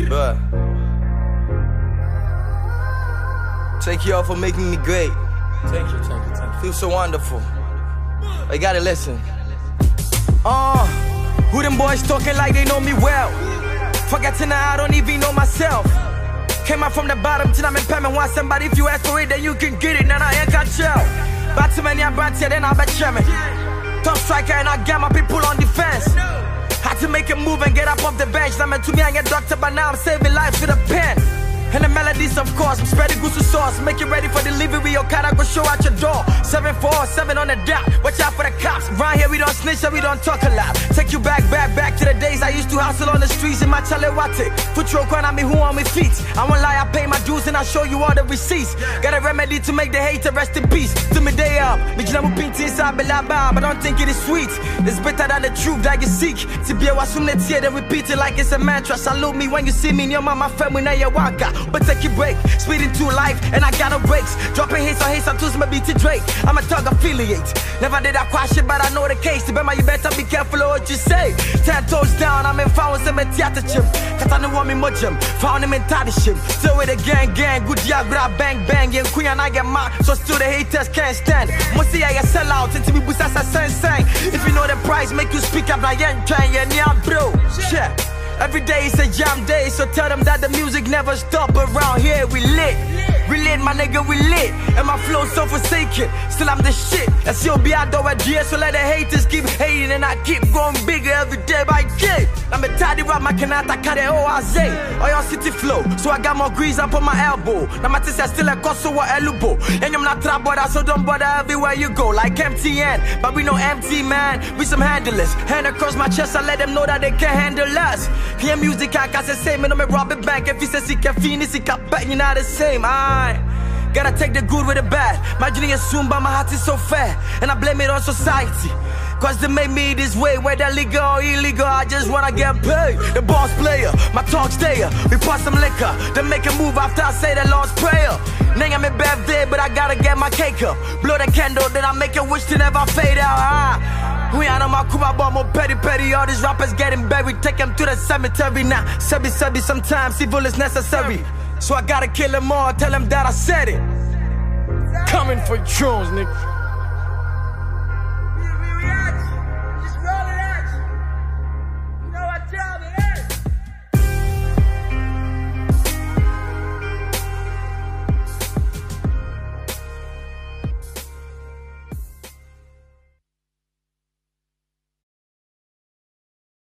But thank you all for making me great. Thank you. Feels so wonderful. You gotta listen. Who them boys talking like they know me well? Forgetting that I don't even know myself. Came out from the bottom till I'm in payment. Want somebody, if you ask for it, then you can get it. Now I ain't got tell. But too many brands here, then I bet you me. Top striker and I got my people on defense. Had to make a move and get up off the bench. Now man, to me I get doctor, but now I'm saving lives with a pen. And the melodies, of course, I'm spreading goose sauce. Make it ready for delivery, your car I go show out your door. 747 on the dot, watch out for the cops. Round here we don't snitch and we don't talk a lot. Take you back to the days I used to hustle on the streets in my Chalewate. Put your crown on me, who on me feet. I won't lie, I pay my dues and I show you all the receipts. Got a remedy to make the hater rest in peace. To me day up, but I don't think it is sweet. It's better than the truth that you seek. To be a wasum let's hear then repeat it like it's a mantra. Salute me when you see me in your mama family now you waka. But take your break, speed into life, and I got no brakes. Dropping hits on tools, my beat to Drake. I'm a thug affiliate. Never did I quash it, but I know the case. Bema, you better be careful of what you say. 10 toes down, I'm in found some theater chim. Cause I know what me much him. Found him in Tadishim. Still with the gang, good yeah, grab bang, and queen and I get mad. So still the haters can't stand. Must see I sell out until we boost us a sang. If you know the price, make you speak up, like yeah, trying, yeah, bro. Yeah. Every day is a jam day, so tell them that the music never stop. Around here we lit, my nigga, we lit. And my flow so forsaken, still I'm the shit. That's your B.I.D.O. so let the haters keep hating. And I keep growing bigger every day by day. I'm a tidy rap, my canata, kade oaze. Or your city flow, so I got more grease up on my elbow. Now my test still a coso or elubo. And I'm not trap bother, so don't bother everywhere you go. Like MTN, but we no empty man, we some handlers. Hand across my chest, I let them know that they can't handle us. Hear music, I can say, man, I'm a robbing bank. If he says he can finish, he can bet you're not the same. I gotta take the good with the bad. My journey is soon, but my heart is so fair. And I blame it on society. Cause they made me this way, whether legal or illegal, I just wanna get paid. The boss player, my talk stayer. We pour some liquor, then make a move after I say the Lord's prayer. Name I'm a birthday, but I gotta get my cake up. Blow the candle, then I make a wish to never fade out. We out on my Cuba bomb, petty. All these rappers getting buried. Take them to the cemetery now. Subby, sometimes evil is necessary. So I gotta kill them all, tell them that I said it. Coming for drones, nigga.